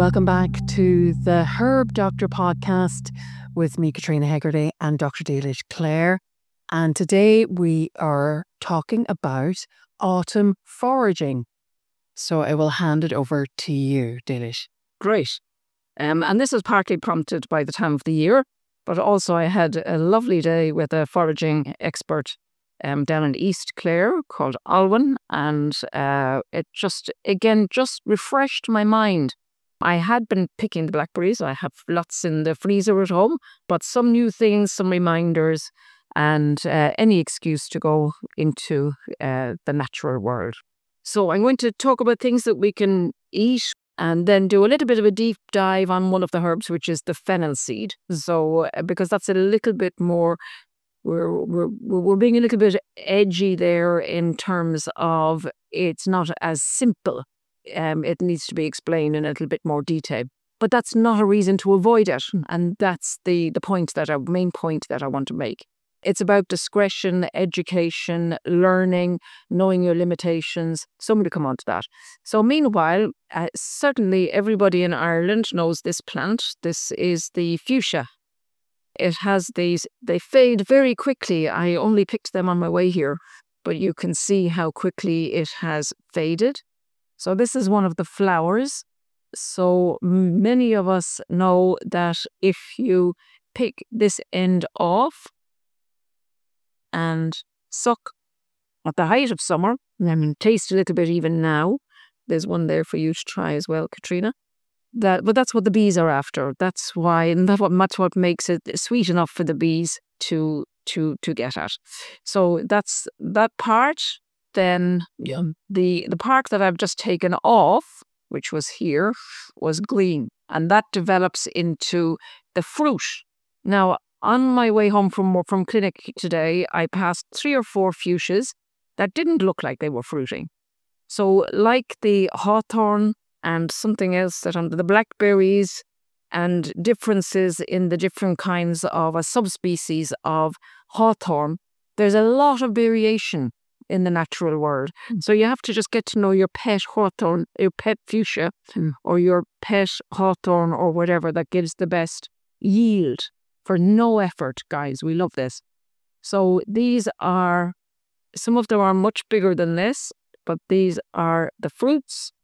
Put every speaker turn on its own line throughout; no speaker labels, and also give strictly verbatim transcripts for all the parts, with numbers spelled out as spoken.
Welcome back to the Herb Doctor podcast with me, Katrina Hegarty, and Doctor Dealish Clare. And today we are talking about autumn foraging. So I will hand it over to you, Dealish.
Great. Um, and this is partly prompted by the time of the year, but also I had a lovely day with a foraging expert um, down in East Clare called Alwyn, and uh, it just, again, just refreshed my mind. I had been picking the blackberries. I have lots in the freezer at home, but some new things, some reminders, and uh, any excuse to go into uh, the natural world. So I'm going to talk about things that we can eat and then do a little bit of a deep dive on one of the herbs, which is the fennel seed. So uh, because that's a little bit more, we're, we're, we're being a little bit edgy there in terms of it's not as simple. Um, it needs to be explained in a little bit more detail. But that's not a reason to avoid it. And that's the, the point that I, main point that I want to make. It's about discretion, education, learning, knowing your limitations. So I'm going to come on to that. So meanwhile, uh, certainly everybody in Ireland knows this plant. This is the fuchsia. It has these, they fade very quickly. I only picked them on my way here, but you can see how quickly it has faded. So this is one of the flowers. So many of us know that if you pick this end off and suck at the height of summer, I mean, taste a little bit even now. There's one there for you to try as well, Katrina. That, but that's what the bees are after. That's why, and that's what, that's what makes it sweet enough for the bees to to to get at. So that's that part. Then yeah. the the part that I've just taken off, which was here, was green, and that develops into the fruit. Now, on my way home from from clinic today, I passed three or four fuchsias that didn't look like they were fruiting. So, like the hawthorn and something else that under the blackberries and differences in the different kinds of a subspecies of hawthorn, there's a lot of variation in the natural world. Mm. So you have to just get to know your pet hawthorn, your pet fuchsia, mm. or your pet hawthorn or whatever that gives the best yield for no effort, guys. We love this. So these are, some of them are much bigger than this, but these are the fruits.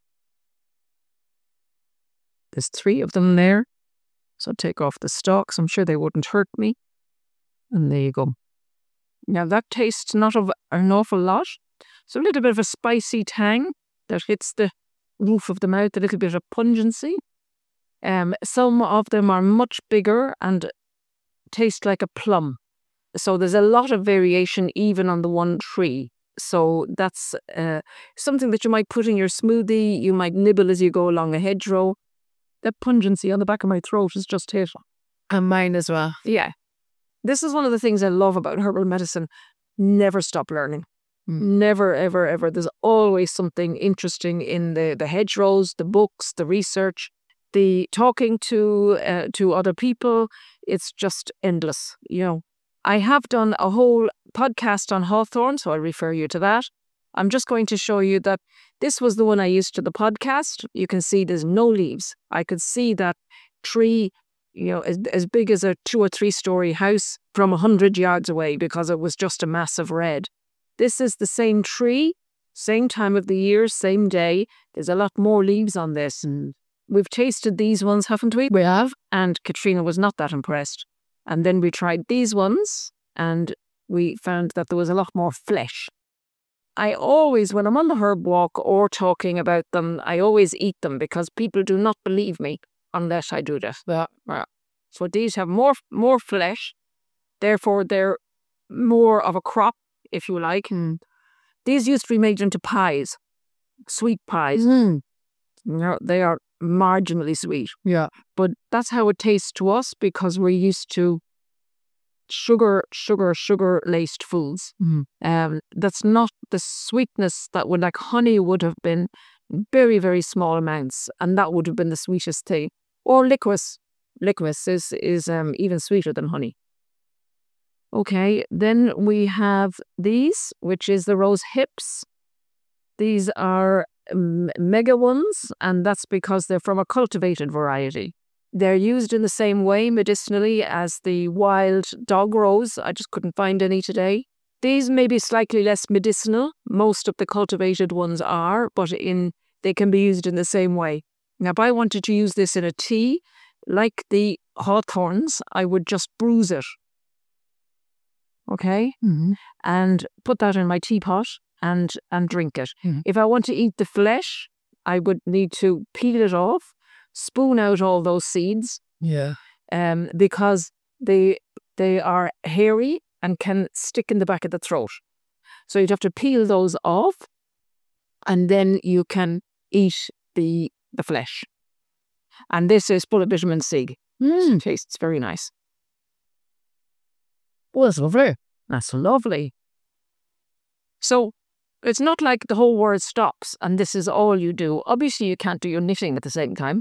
There's three of them there. So take off the stalks. I'm sure they wouldn't hurt me. And there you go. Now that tastes not of an awful lot. So a little bit of a spicy tang that hits the roof of the mouth, a little bit of pungency. Um, some of them are much bigger and taste like a plum. So there's a lot of variation even on the one tree. So that's uh, something that you might put in your smoothie. You might nibble as you go along a hedgerow. That pungency on the back of my throat is just hit.
And mine as well.
Yeah. This is one of the things I love about herbal medicine. Never stop learning. Mm. Never, ever, ever. There's always something interesting in the, the hedgerows, the books, the research, the talking to uh, to other people. It's just endless. You know, I have done a whole podcast on hawthorn, so I'll refer you to that. I'm just going to show you that this was the one I used to the podcast. You can see there's no leaves. I could see that tree, you know, as, as big as a two or three story house from a hundred yards away because it was just a massive red. This is the same tree, same time of the year, same day. There's a lot more leaves on this. And we've tasted these ones, haven't we?
We have.
And Katrina was not that impressed. And then we tried these ones and we found that there was a lot more flesh. I always, when I'm on the herb walk or talking about them, I always eat them because people do not believe me unless I do this.
Yeah. Yeah.
So these have more more flesh, therefore they're more of a crop, if you like. Mm. These used to be made into pies, sweet pies.
Mm.
They're, they are marginally sweet.
Yeah.
But that's how it tastes to us because we're used to sugar, sugar, sugar-laced foods. Mm. Um, that's not the sweetness that would, like honey would have been very, very small amounts, and that would have been the sweetest thing. Or licorice. Licorice is, is um, even sweeter than honey. Okay, then we have these, which is the rose hips. These are um, mega ones, and that's because they're from a cultivated variety. They're used in the same way medicinally as the wild dog rose. I just couldn't find any today. These may be slightly less medicinal. Most of the cultivated ones are, but in they can be used in the same way. Now, if I wanted to use this in a tea, like the hawthorns, I would just bruise it. Okay?
Mm-hmm.
And put that in my teapot and, and drink it.
Mm-hmm.
If I want to eat the flesh, I would need to peel it off, spoon out all those seeds,
Yeah.
um, because they they are hairy and can stick in the back of the throat. So you'd have to peel those off, and then you can eat the the flesh. And this is full of vitamin C.
Mm.
Tastes very nice.
Well, that's lovely.
That's lovely. So it's not like the whole world stops and this is all you do. Obviously, you can't do your knitting at the same time.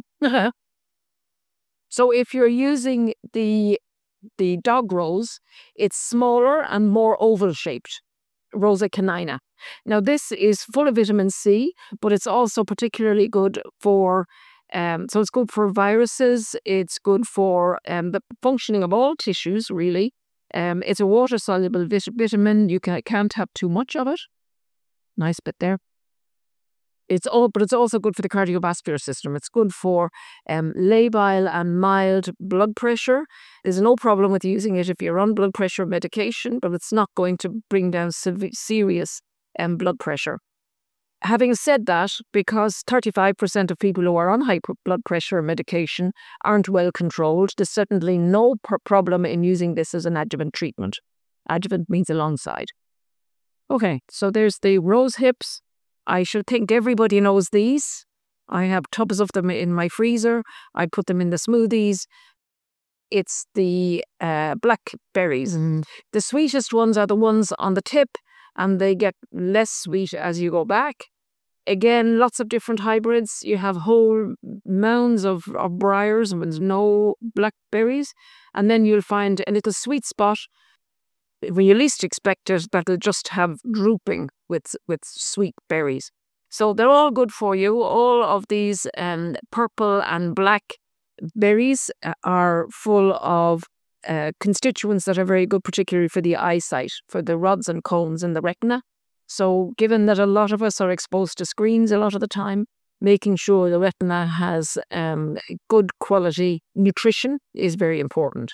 So if you're using the the dog rose, it's smaller and more oval shaped. Rosa canina. Now, this is full of vitamin C, but it's also particularly good for, um, so it's good for viruses. It's good for um, the functioning of all tissues, really. Um, it's a water-soluble vit- vitamin. You can, can't have too much of it. Nice bit there. It's all, but it's also good for the cardiovascular system. It's good for um, labile and mild blood pressure. There's no problem with using it if you're on blood pressure medication, but it's not going to bring down sev- serious um, blood pressure. Having said that, because thirty-five percent of people who are on high blood pressure medication aren't well controlled, there's certainly no pr- problem in using this as an adjuvant treatment. Adjuvant means alongside. Okay, so there's the rose hips. I should think everybody knows these. I have tubs of them in my freezer. I put them in the smoothies. It's the uh, blackberries.
Mm.
The sweetest ones are the ones on the tip, and they get less sweet as you go back. Again, lots of different hybrids. You have whole mounds of, of briars with no blackberries. And then you'll find a little sweet spot when you least expect it, that'll just have drooping with with sweet berries. So they're all good for you. All of these um, purple and black berries are full of uh, constituents that are very good, particularly for the eyesight, for the rods and cones in the retina. So given that a lot of us are exposed to screens a lot of the time, making sure the retina has um, good quality nutrition is very important.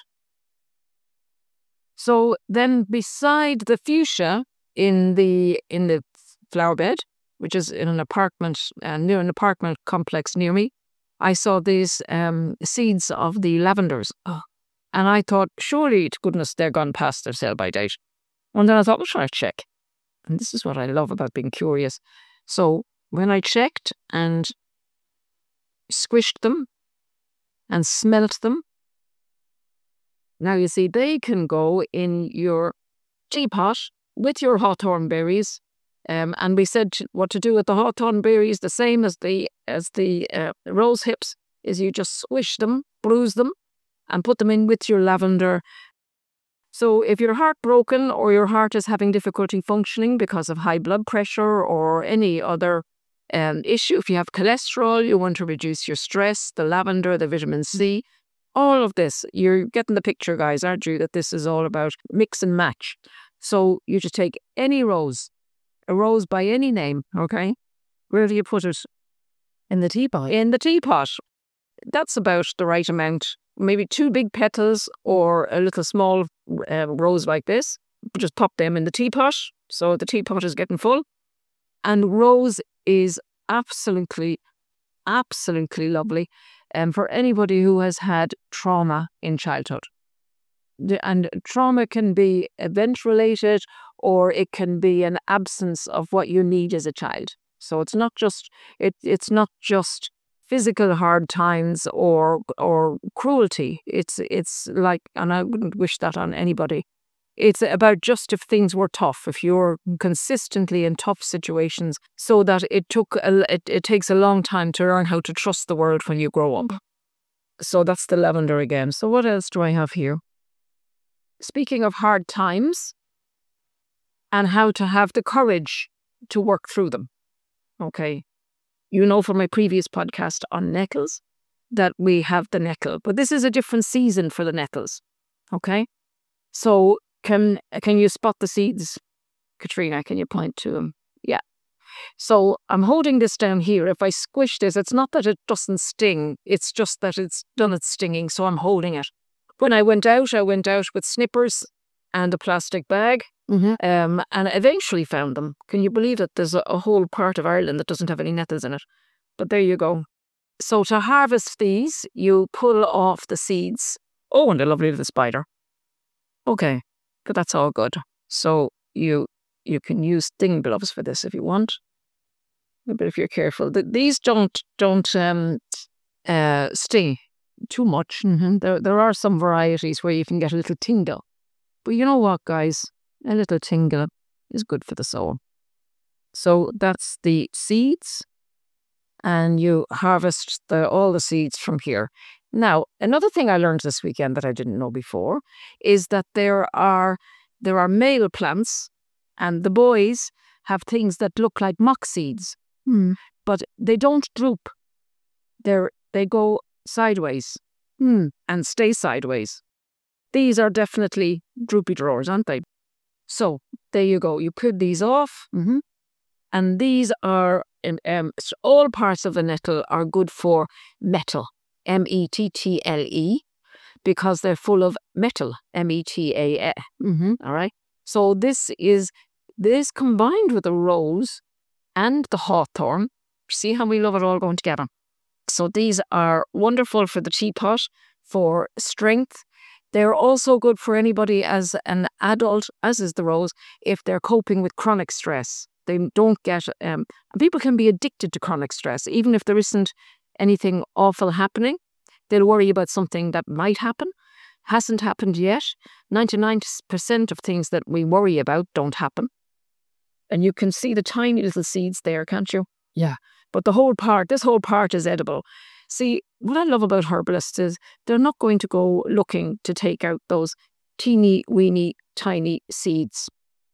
So then beside the fuchsia in the in the flower bed, which is in an apartment, uh, near an apartment complex near me, I saw these um, seeds of the lavenders. Oh. And I thought, surely to goodness they're gone past their sell-by date. And then I thought, well, should I check? And this is what I love about being curious. So when I checked and squished them and smelt them, now, you see, they can go in your teapot with your hawthorn berries. Um, and we said what to do with the hawthorn berries, the same as the as the uh, rose hips, is you just squish them, bruise them, and put them in with your lavender. So if you're heartbroken or your heart is having difficulty functioning because of high blood pressure or any other um, issue, if you have cholesterol, you want to reduce your stress, the lavender, the vitamin C, all of this, you're getting the picture, guys, aren't you? That this is all about mix and match. So you just take any rose, a rose by any name, okay? Where do you put it?
In the teapot.
In the teapot. That's about the right amount. Maybe two big petals or a little small uh, rose like this. Just pop them in the teapot. So the teapot is getting full. And rose is absolutely, absolutely lovely. Um, for anybody who has had trauma in childhood. And trauma can be event-related or it can be an absence of what you need as a child. So it's not just it, it's not just physical hard times or or cruelty. It's it's like, and I wouldn't wish that on anybody. It's about just if things were tough, if you're consistently in tough situations, so that it took a, it, it takes a long time to learn how to trust the world when you grow up. So that's the lavender again. So what else do I have here? Speaking of hard times and how to have the courage to work through them. Okay. you know from my previous podcast on nettles that we have the nettle, but this is a different season for the nettles. Okay, so can can you spot the seeds, Katrina? Can you point to them? Yeah. So I'm holding this down here. If I squish this, it's not that it doesn't sting. It's just that it's done its stinging. So I'm holding it. When I went out, I went out with snippers and a plastic bag,
Mm-hmm.
um, and I eventually found them. Can you believe that there's a, a whole part of Ireland that doesn't have any nettles in it? But there you go. So to harvest these, you pull off the seeds. Oh, and the lovely little spider. Okay, but that's all good. So you you can use sting gloves for this if you want. But if you're careful, Th- these don't don't um uh sting too much.
Mm-hmm.
There there are some varieties where you can get a little tingle. But you know what, guys? A little tingle is good for the soul. So that's the seeds, and you harvest the all the seeds from here. Now, another thing I learned this weekend that I didn't know before is that there are there are male plants, and the boys have things that look like mock seeds,
Mm.
but they don't droop. They're they go sideways
Mm.
and stay sideways. These are definitely droopy drawers, aren't they? So there you go. You peel these off,
Mm-hmm.
and these are um, um, s- all parts of the nettle are good for metal, M E T T L E, because they're full of metal, M E T A L.
Mm-hmm.
All right. So this is this combined with the rose and the hawthorn. See how we love it all going together. So these are wonderful for the teapot, for strength. They're also good for anybody as an adult, as is the rose, if they're coping with chronic stress. They don't get, um, and people can be addicted to chronic stress, even if there isn't anything awful happening. They'll worry about something that might happen, hasn't happened yet. ninety-nine percent of things that we worry about don't happen. And you can see the tiny little seeds there, can't you?
Yeah.
But the whole part, this whole part is edible. See, what I love about herbalists is they're not going to go looking to take out those teeny, weeny, tiny seeds.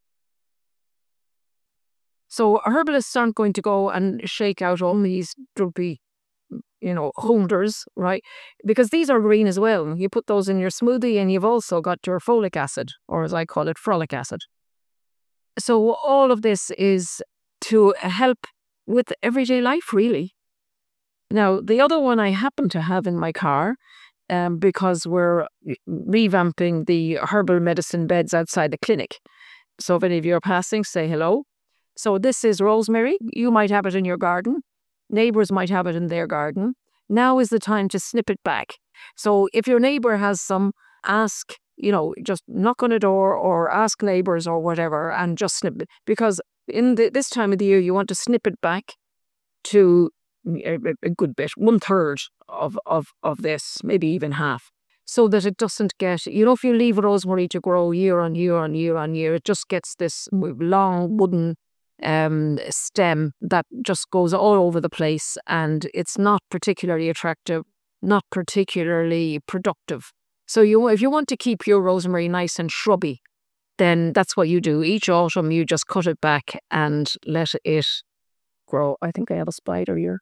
So herbalists aren't going to go and shake out all these droopy, you know, holders, right? Because these are green as well. You put those in your smoothie and you've also got your folic acid, or as I call it, frolic acid. So all of this is to help with everyday life, really. Now, the other one I happen to have in my car, um, because we're revamping the herbal medicine beds outside the clinic. So if any of you are passing, say hello. So this is rosemary. You might have it in your garden. Neighbours might have it in their garden. Now is the time to snip it back. So if your neighbour has some, ask, you know, just knock on a door or ask neighbours or whatever and just snip it. Because in the, this time of the year, you want to snip it back to a, a good bit, one third of, of, of this, maybe even half, so that it doesn't get, you know, if you leave rosemary to grow year on year on year on year, it just gets this long wooden um, stem that just goes all over the place, and it's not particularly attractive, not particularly productive. So you, if you want to keep your rosemary nice and shrubby, then that's what you do. Each autumn, you just cut it back and let it grow. I think I have a spider here.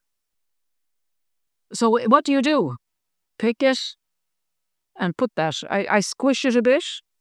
So what do you do? Pick it and put that. I, I squish it a bit.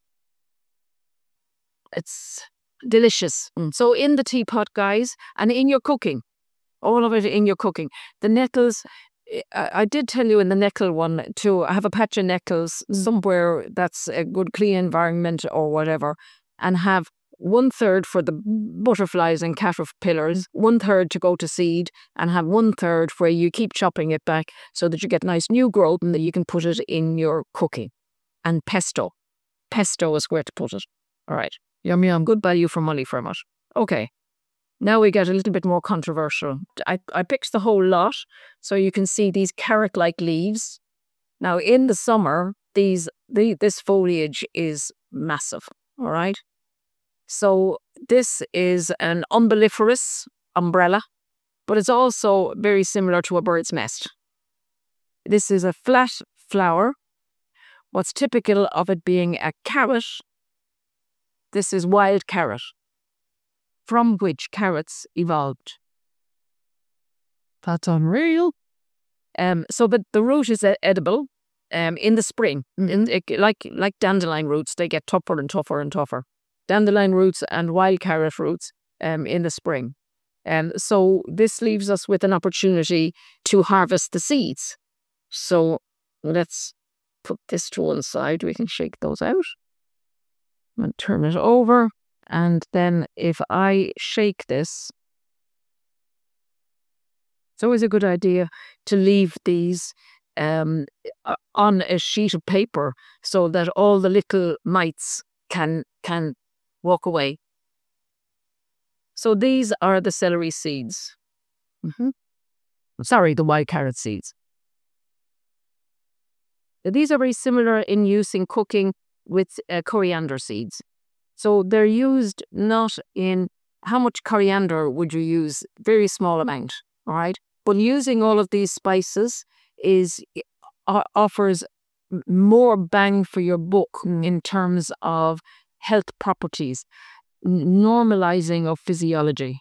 It's delicious. Mm. So in the teapot, guys, and in your cooking, all of it in your cooking. The nettles, I, I did tell you in the nettle one too, I have a patch of nettles somewhere that's a good clean environment or whatever, and have one third for the butterflies and caterpillars, one third to go to seed, and have one third where you keep chopping it back so that you get nice new growth and that you can put it in your cooking. And pesto. Pesto is where to put it. All right. Yum yum. Good value for money from it. Okay. Now we get a little bit more controversial. I, I picked the whole lot so you can see these carrot-like leaves. Now in the summer, these the, this foliage is massive. All right. So this is an umbelliferous umbrella, but it's also very similar to a bird's nest. This is a flat flower. What's typical of it being a carrot, this is wild carrot, from which carrots evolved.
That's unreal.
Um, so the, the root is e- edible um, in the spring.
Mhm.
It- it- like, like dandelion roots, they get tougher and tougher and tougher. Dandelion roots and wild carrot roots um, in the spring. And so this leaves us with an opportunity to harvest the seeds. So let's put this to one side. We can shake those out and turn it over. And then if I shake this, it's always a good idea to leave these um, uh, on a sheet of paper so that all the little mites can can walk away. So these are the celery seeds.
Mhm.
Sorry, the wild carrot seeds. These are very similar in use in cooking with uh, coriander seeds. So they're used not in how much coriander would you use? Very small amount, all right? But using all of these spices is uh, offers m- more bang for your buck in terms of health properties, n- normalizing of physiology.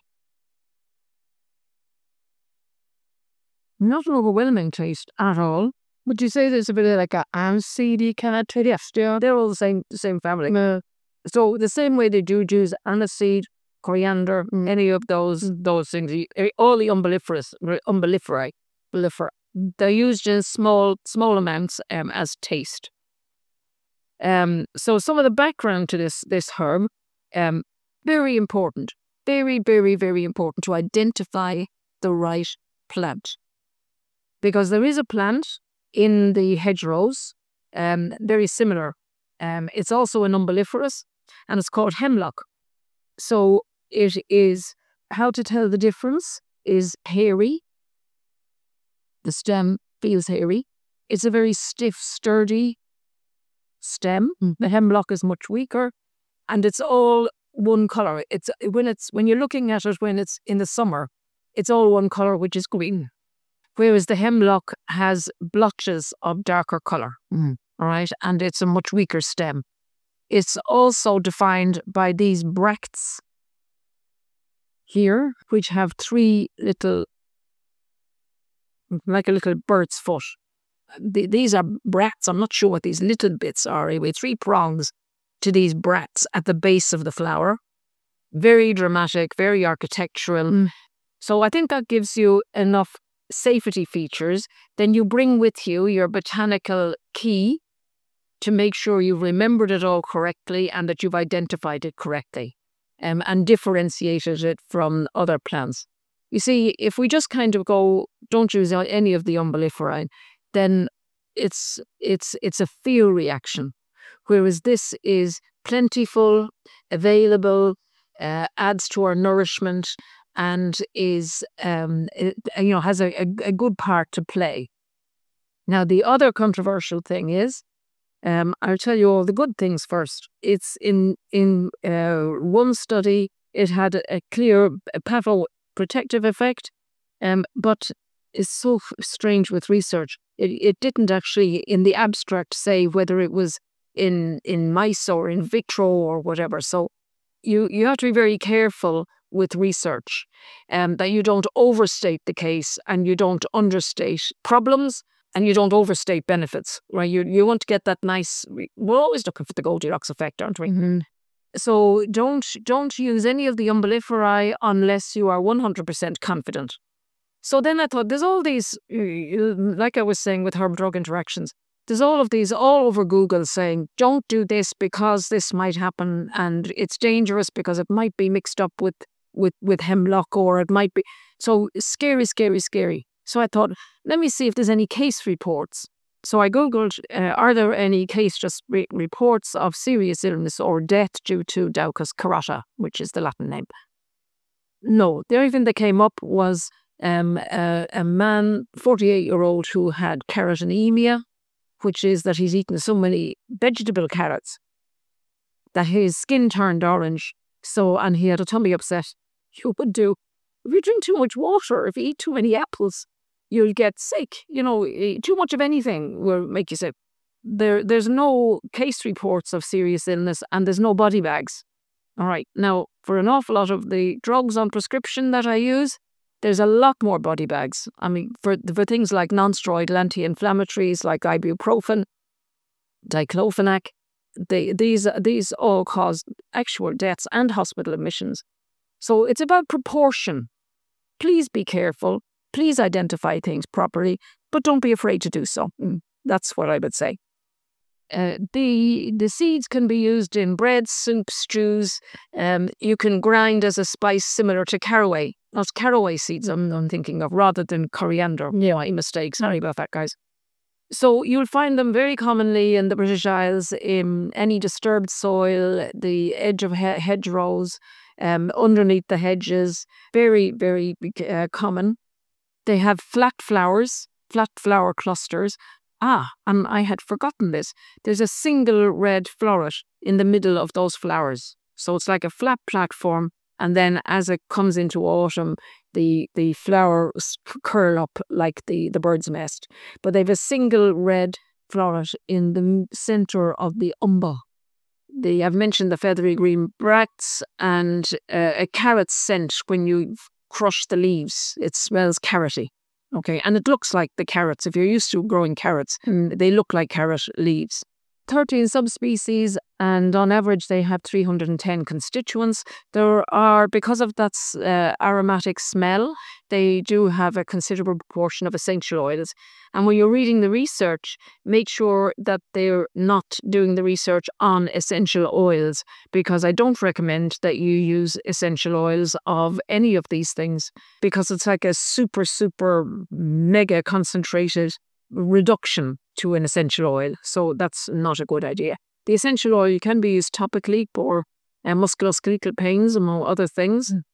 Not an overwhelming taste at all.
Would you say there's a bit of like a aniseedy kind of taste? Yeah.
They're all the same, the same family.
Uh,
So the same way they do use aniseed, coriander,
Mm.
any of those those things, you- eh, all the umbelliferous, umbelliferae, umbellifer, they're used in small small amounts um, as taste. Um, so some of the background to this this herb, um, very important, very very very important to identify the right plant, because there is a plant in the hedgerows, um, very similar. Um, it's also an umbelliferous, and it's called hemlock. So it is, how to tell the difference is hairy. The stem feels hairy. It's a very stiff, sturdy stem.
Mm.
The hemlock is much weaker, and it's all one color. It's when it's when you're looking at it when it's in the summer, it's all one color, which is green. Whereas the hemlock has blotches of darker color.
Mm.
All right, and it's a much weaker stem. It's also defined by these bracts here, which have three little, like a little bird's foot. The, these are bracts. I'm not sure what these little bits are. Anyway, three prongs to these bracts at the base of the flower. Very dramatic, very architectural.
Mm.
So I think that gives you enough safety features. Then you bring with you your botanical key to make sure you've remembered it all correctly and that you've identified it correctly, um, and differentiated it from other plants. You see, if we just kind of go, don't use any of the umbelliferae, then it's it's it's a fear reaction. Whereas this is plentiful, available, uh, adds to our nourishment, and is um, it, you know has a, a, a good part to play. Now, the other controversial thing is, um, I'll tell you all the good things first. It's in in uh, one study, it had a, a clear pathoprotective effect, um, but it's so f- strange with research. It, it didn't actually, in the abstract, say whether it was in in mice or in vitro or whatever. So you you have to be very careful with research, um, that you don't overstate the case and you don't understate problems and you don't overstate benefits, right? You you want to get that nice. We're always looking for the Goldilocks effect, aren't we?
Mhm.
So don't don't use any of the umbelliferae unless you are one hundred percent confident. So then I thought, there's all these, uh, like I was saying with herb-drug interactions, there's all of these all over Google saying, don't do this because this might happen and it's dangerous because it might be mixed up with, with, with hemlock, or it might be. So scary, scary, scary. So I thought, let me see if there's any case reports. So I Googled, uh, are there any case just re- reports of serious illness or death due to Daucus carota, which is the Latin name? No, the only thing that came up was um, a, a man, forty-eight-year-old, who had carotenemia, which is that he's eaten so many vegetable carrots that his skin turned orange. So, and he had a tummy upset. You would do. If you drink too much water, if you eat too many apples, you'll get sick. You know, eh, too much of anything will make you sick. There, there's no case reports of serious illness, and there's no body bags. All right. Now, for an awful lot of the drugs on prescription that I use, There's a lot more body bags. I mean, for, for things like non-steroidal anti-inflammatories like ibuprofen, diclofenac, they, these, these all cause actual deaths and hospital admissions. So it's about proportion. Please be careful. Please identify things properly, but don't be afraid to do so. That's what I would say. Uh, the the seeds can be used in breads, soups, stews. Um, you can grind as a spice similar to caraway. Not caraway seeds I'm, I'm thinking of, rather than coriander. Yeah, my mistake. Sorry about that, guys. So you'll find them very commonly in the British Isles, in any disturbed soil, the edge of he- hedgerows, um, underneath the hedges. Very, very uh, common. They have flat flowers, flat flower clusters. Ah, and I had forgotten this. There's a single red floret in the middle of those flowers. So it's like a flat platform, and then as it comes into autumn, the, the flowers curl up like the, the bird's nest. But they have a single red floret in the centre of the umbel. They, I've mentioned the feathery green bracts and uh, a carrot scent when you crush the leaves. It smells carroty. Okay, and it looks like the carrots. If you're used to growing carrots, they look like carrot leaves. thirteen subspecies, and on average they have three hundred ten constituents. There are, because of that uh, aromatic smell, they do have a considerable proportion of essential oils. And when you're reading the research, make sure that they're not doing the research on essential oils, because I don't recommend that you use essential oils of any of these things, because it's like a super, super mega concentrated reduction to an essential oil. So that's not a good idea. The essential oil can be used topically for uh, musculoskeletal pains, among other things. Mm.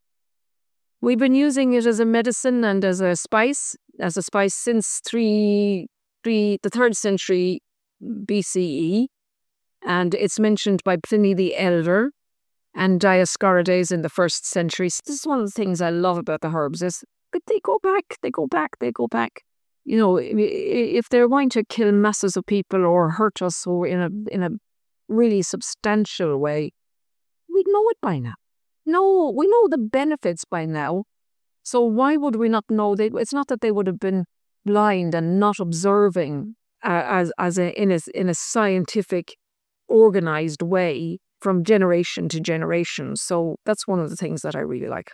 We've been using it as a medicine and as a spice, as a spice since three, three, the third century B C E. And it's mentioned by Pliny the Elder and Dioscorides in the first century. So this is one of the things I love about the herbs, is that they go back, they go back, they go back. You know, if they're going to kill masses of people or hurt us or in a in a really substantial way, we'd know it by now. No, we know the benefits by now. So why would we not know? They, it's not that they would have been blind and not observing uh, as as a, in a in a scientific, organized way from generation to generation. So that's one of the things that I really like.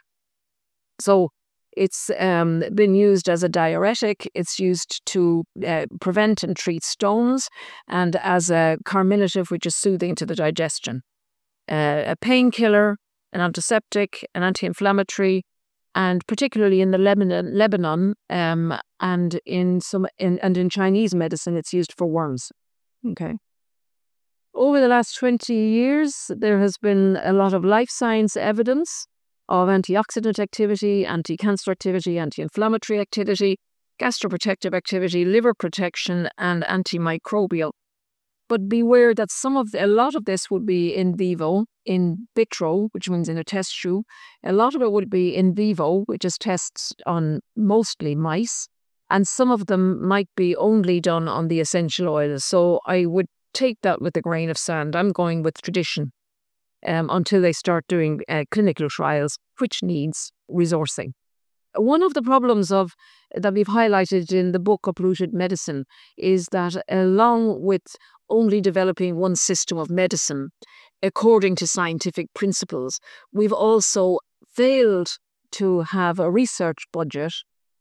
So it's um, been used as a diuretic. It's used to uh, prevent and treat stones, and as a carminative, which is soothing to the digestion. Uh, a painkiller, an antiseptic, an anti-inflammatory, and particularly in the Lebanon, Lebanon um, and in some in, and in Chinese medicine, it's used for worms. Okay. Over the last twenty years, there has been a lot of life science evidence of antioxidant activity, anti-cancer activity, anti-inflammatory activity, gastroprotective activity, liver protection, and antimicrobial. But beware that some of the, a lot of this would be in vivo, in vitro, which means in a test tube. A lot of it would be in vivo, which is tests on mostly mice, and some of them might be only done on the essential oils. So I would take that with a grain of sand. I'm going with tradition. Um, until they start doing uh, clinical trials, which needs resourcing. One of the problems of that we've highlighted in the book Uprooted Medicine is that along with only developing one system of medicine according to scientific principles, we've also failed to have a research budget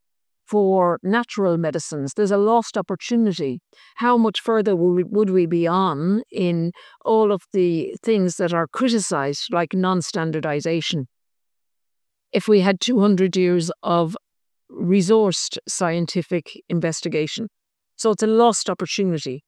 for natural medicines. There's a lost opportunity. How much further would we be on in all of the things that are criticized, like non-standardization, if we had two hundred years of resourced scientific investigation? So it's a lost opportunity.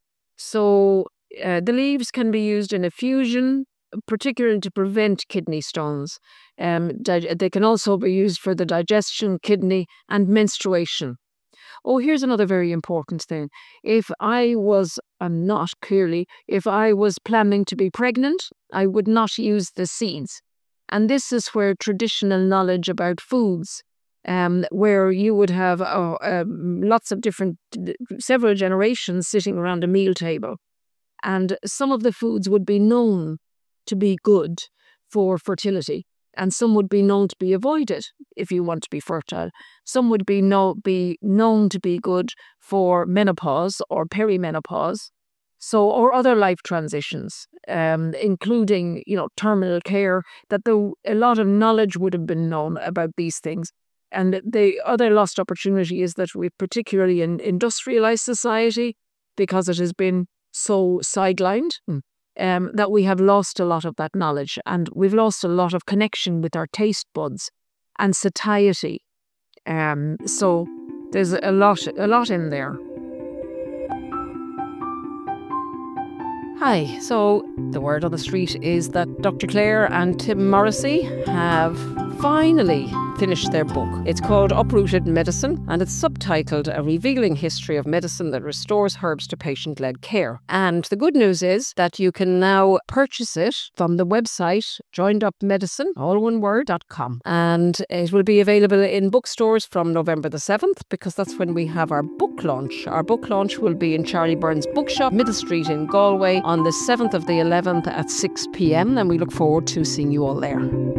So uh, the leaves can be used in infusion, particularly to prevent kidney stones. Um, di- they can also be used for the digestion, kidney, and menstruation. Oh, here's another very important thing. If I was, I'm not clearly, if I was planning to be pregnant, I would not use the seeds. And this is where traditional knowledge about foods, um, where you would have uh, um, lots of different, several generations sitting around a meal table. And some of the foods would be known to be good for fertility. and some would be known to be avoided if you want to be fertile. Some would be, know, be known to be good for menopause or perimenopause, so or other life transitions, um, including, you know, terminal care, that the, a lot of knowledge would have been known about these things. And the other lost opportunity is that we, particularly in industrialized society, because it has been so sidelined, um, that we have lost a lot of that knowledge, and we've lost a lot of connection with our taste buds and satiety. Um, so there's a lot, a lot in there. Hi, so the word on the street is that Doctor Clare and Tim Morrissey have finally finished their book. It's called Uprooted Medicine, and it's subtitled A Revealing History of Medicine that Restores Herbs to Patient-Led Care. And the good news is that you can now purchase it from the website joined up medicine, all one word, dot com. And it will be available in bookstores from November the seventh, because that's when we have our book launch. Our book launch will be in Charlie Burns Bookshop, Middle Street in Galway, on the seventh of the eleventh at six p.m, and we look forward to seeing you all there.